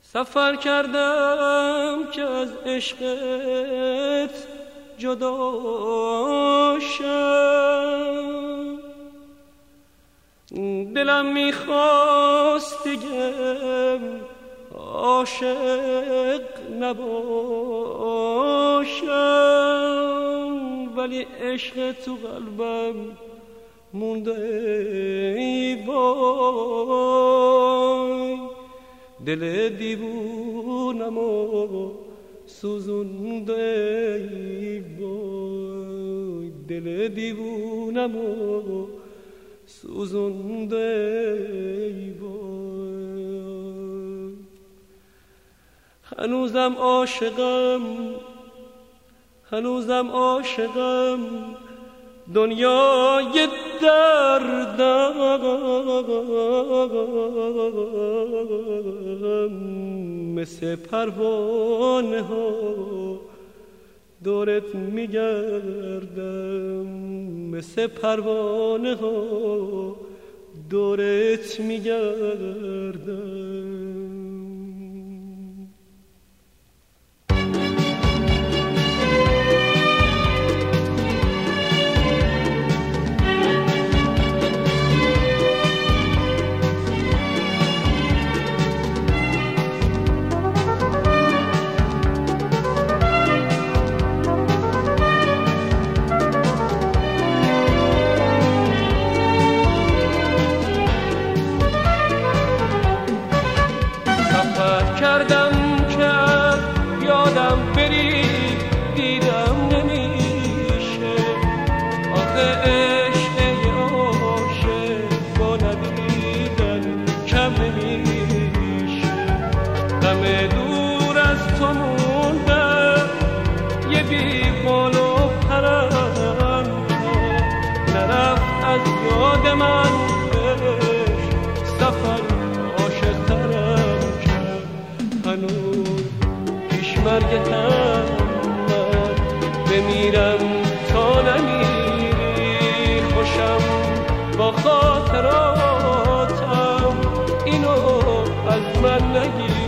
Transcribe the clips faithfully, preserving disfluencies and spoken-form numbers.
سفر کردم که از عشقت جدا شم، دلم میخواست دیگه عاشق نباشم، ولی عشق تو قلبم مونده ای وای، دل دیوونم و سوزونده ای وای، دل دیوونم و سوزونده ای وای. هنوزم عاشقم، هنوزم عاشقم، دنیای دردم، مثل پروانه ها دورت میگردم، مثل پروانه ها دورت میگردم. بمیرم تا نمیری، خوشم با خاطراتم، اینو از من نگیری.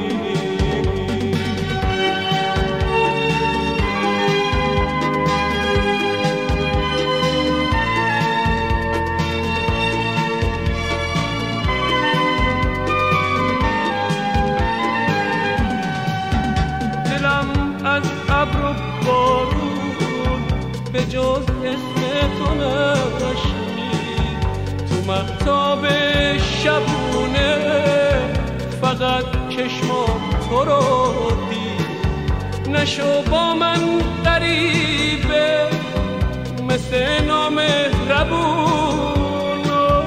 به جز اسم تو نشنید، تو مهتاب شبونه فقط چشمام تو رو دید. نشو با من غریبه مثل نامهربون،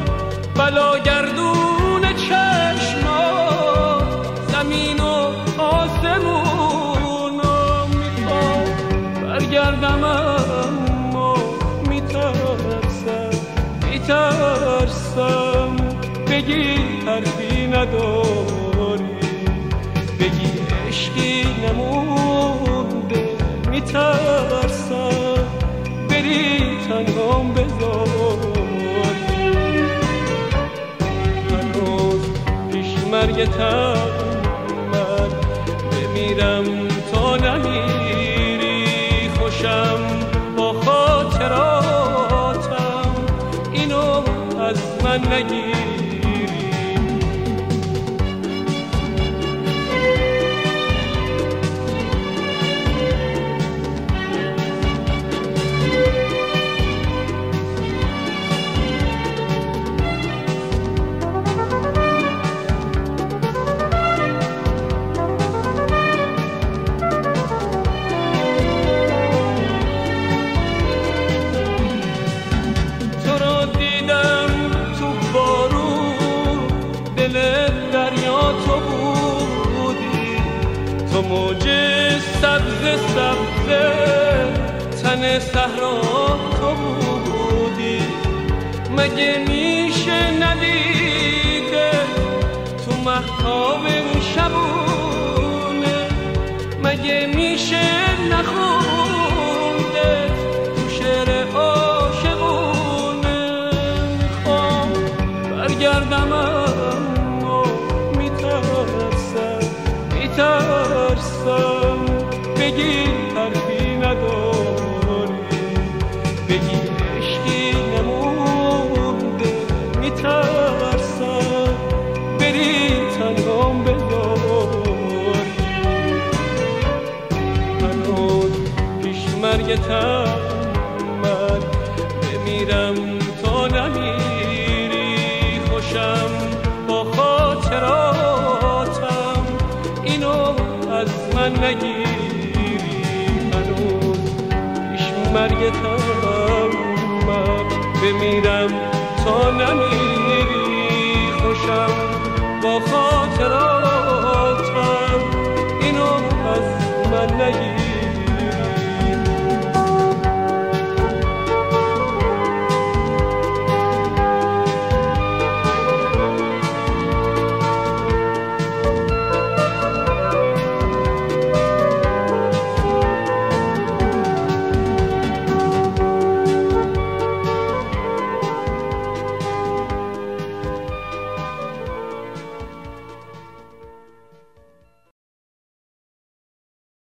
بلاگردون چشمات زمین و آسمون. میخوام برگردم اما میترسم، میترسم بگی حرفی نداری، بگی عشقی نمونده. میترسم بری تنهام بذاری، هنوز پیش مرگتم من بمیرم تا نمیری. خوشم با خاطراتم، اینو از من نگیری. موج سبز سبز تن صحرا تو بودی، مگه میشه ندیده تو مهتاب شبونه، مگه میشه نخونده تو شعر عاشقونه. میخوام برگردم اما میترسم مرگتم من بمیرم تا نمیری خوشم با خاطراتم اینو از من نگیری هنوز پیش مرگتم من بمیرم تا نمیری خوشم با خاطراتم